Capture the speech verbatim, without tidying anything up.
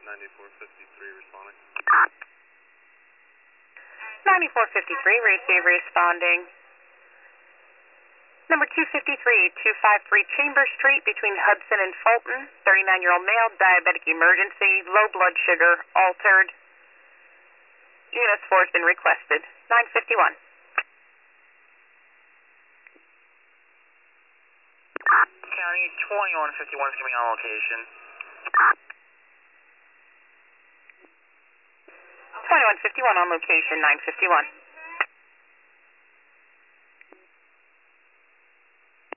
ninety-four fifty-three responding. ninety-four fifty-three, receive responding. Number two fifty-three, two fifty-three Chambers Street between Hudson and Fulton. thirty-nine-year-old male, diabetic emergency, low blood sugar, altered. Unit four has been requested. nine fifty-one. County twenty-one fifty-one is giving on location. twenty-one fifty-one on location, nine fifty-one.